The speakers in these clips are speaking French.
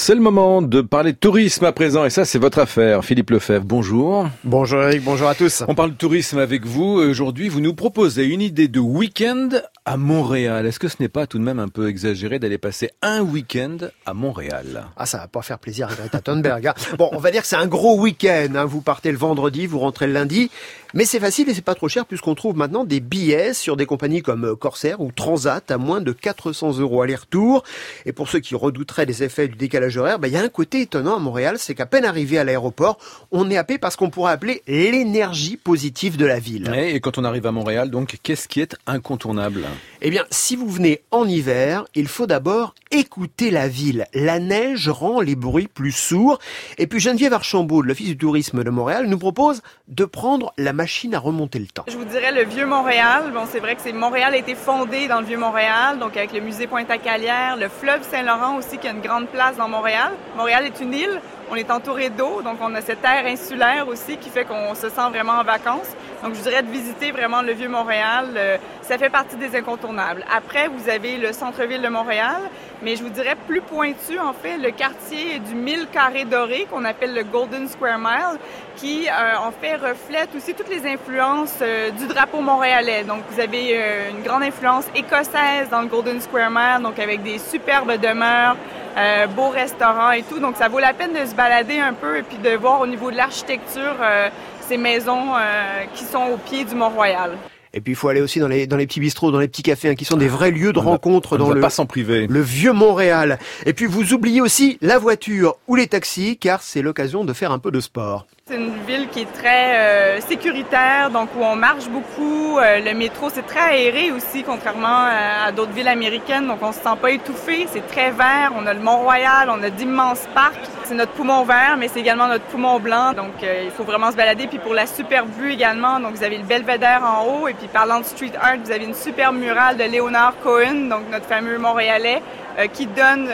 C'est le moment de parler de tourisme à présent, et ça c'est votre affaire. Philippe Lefebvre, bonjour. Bonjour Eric, bonjour à tous. On parle de tourisme avec vous. Aujourd'hui, vous nous proposez une idée de week-end à Montréal. Est-ce que ce n'est pas tout de même un peu exagéré d'aller passer un week-end à Montréal? Ah, ça va pas faire plaisir à Greta Thunberg. Bon, on va dire que c'est un gros week-end. Vous partez le vendredi, vous rentrez le lundi. Mais c'est facile et c'est pas trop cher puisqu'on trouve maintenant des billets sur des compagnies comme Corsair ou Transat à moins de 400 € aller-retour. Et pour ceux qui redouteraient les effets du décalage horaire, il y a un côté étonnant à Montréal, c'est qu'à peine arrivé à l'aéroport, on est happé par ce qu'on pourrait appeler l'énergie positive de la ville. Ouais, et quand on arrive à Montréal, donc, qu'est-ce qui est incontournable? Eh bien, si vous venez en hiver, il faut d'abord écouter la ville. La neige rend les bruits plus sourds. Et puis Geneviève Archambault, de l'Office du tourisme de Montréal, nous propose de prendre la machine à remonter le temps. Je vous dirais le Vieux-Montréal. Bon, c'est vrai que Montréal a été fondé dans le Vieux-Montréal, donc avec le musée Pointe-à-Calière, le fleuve Saint-Laurent aussi qui a une grande place dans Montréal. Montréal est une île, on est entouré d'eau, donc on a cette air insulaire aussi qui fait qu'on se sent vraiment en vacances. Donc je dirais de visiter vraiment le Vieux-Montréal, ça fait partie des incontournables. Après, vous avez le centre-ville de Montréal, mais je vous dirais plus pointu, en fait, le quartier du 1000 carrés dorés qu'on appelle le Golden Square Mile, qui, en fait, reflète aussi toutes les influences du drapeau montréalais. Donc, vous avez une grande influence écossaise dans le Golden Square Mile, donc avec des superbes demeures, beaux restaurants et tout. Donc, ça vaut la peine de se balader un peu et puis de voir au niveau de l'architecture ces maisons qui sont au pied du Mont-Royal. Et puis il faut aller aussi dans les petits bistrots, dans les petits cafés, qui sont des vrais lieux de rencontre dans pas s'en priver. Le vieux Montréal. Et puis vous oubliez aussi la voiture ou les taxis, car c'est l'occasion de faire un peu de sport. C'est une ville qui est très sécuritaire, donc où on marche beaucoup. Le métro, c'est très aéré aussi, contrairement à d'autres villes américaines. Donc on se sent pas étouffé. C'est très vert. On a le Mont-Royal, on a d'immenses parcs. C'est notre poumon vert, mais c'est également notre poumon blanc. Donc il faut vraiment se balader. Puis pour la superbe vue également, donc vous avez le Belvédère en haut. Et puis parlant de street art, vous avez une superbe murale de Léonard Cohen, donc notre fameux Montréalais, qui donne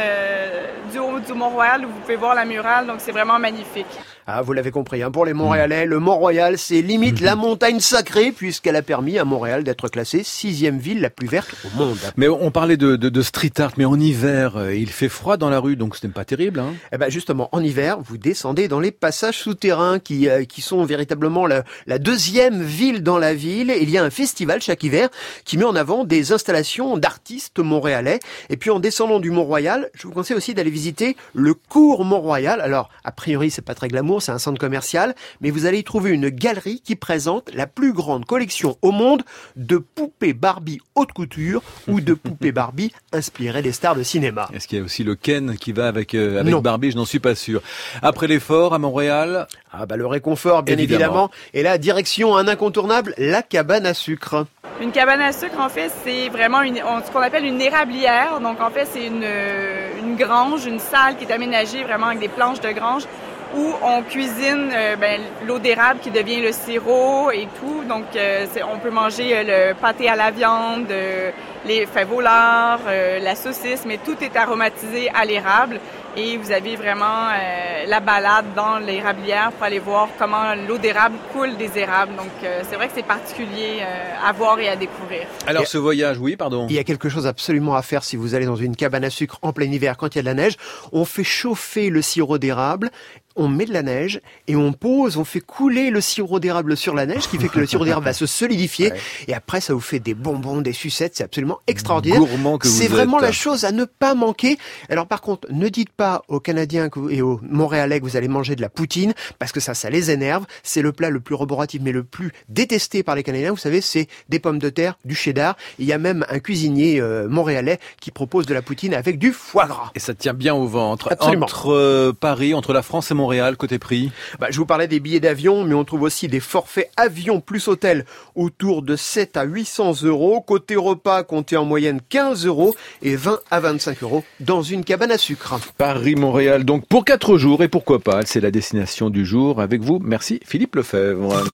du haut du Mont-Royal où vous pouvez voir la murale. Donc c'est vraiment magnifique. Ah, vous l'avez compris, pour les Montréalais, le Mont-Royal, c'est limite la montagne sacrée, puisqu'elle a permis à Montréal d'être classée 6e ville la plus verte au monde. Mais on parlait de street art, mais en hiver, il fait froid dans la rue, donc ce n'est pas terrible. Eh ben justement, en hiver, vous descendez dans les passages souterrains qui sont véritablement la deuxième ville dans la ville. Il y a un festival chaque hiver qui met en avant des installations d'artistes montréalais. Et puis en descendant du Mont-Royal, je vous conseille aussi d'aller visiter le cours Mont-Royal. Alors, a priori, c'est pas très glamour, c'est un centre commercial, mais vous allez y trouver une galerie qui présente la plus grande collection au monde de poupées Barbie haute couture ou de poupées Barbie inspirées des stars de cinéma. Est-ce qu'il y a aussi le Ken qui va avec Barbie? Je n'en suis pas sûr. Après l'effort à Montréal, le réconfort, bien évidemment. Et là, direction un incontournable, la cabane à sucre. Une cabane à sucre, en fait, c'est vraiment ce qu'on appelle une érablière. Donc, en fait, c'est une grange, une salle qui est aménagée vraiment avec des planches de grange où on cuisine l'eau d'érable qui devient le sirop et tout. Donc, on peut manger le pâté à la viande, les fèves-au-lard, la saucisse, mais tout est aromatisé à l'érable. Et vous avez vraiment la balade dans l'érablière pour aller voir comment l'eau d'érable coule des érables. Donc, c'est vrai que c'est particulier à voir et à découvrir. Alors, ce voyage, oui, pardon. Il y a quelque chose absolument à faire si vous allez dans une cabane à sucre en plein hiver quand il y a de la neige. On fait chauffer le sirop d'érable, on met de la neige et on fait couler le sirop d'érable sur la neige, ce qui fait que le sirop d'érable va se solidifier. Ouais. Et après, ça vous fait des bonbons, des sucettes. C'est absolument extraordinaire. Gourmand que vous êtes. C'est vraiment la chose à ne pas manquer. Alors, par contre, ne dites pas aux Canadiens et aux Montréalais que vous allez manger de la poutine, parce que ça les énerve. C'est le plat le plus roboratif, mais le plus détesté par les Canadiens. Vous savez, c'est des pommes de terre, du cheddar. Il y a même un cuisinier montréalais qui propose de la poutine avec du foie gras. Et ça tient bien au ventre. Absolument. Entre Paris, entre la France et Montréal, côté prix? Je vous parlais des billets d'avion, mais on trouve aussi des forfaits avion plus hôtel autour de 7 à 800 €. Côté repas, comptez en moyenne 15 € et 20 à 25 € dans une cabane à sucre. Paris-Montréal, donc pour 4 jours, et pourquoi pas, c'est la destination du jour avec vous. Merci Philippe Lefebvre.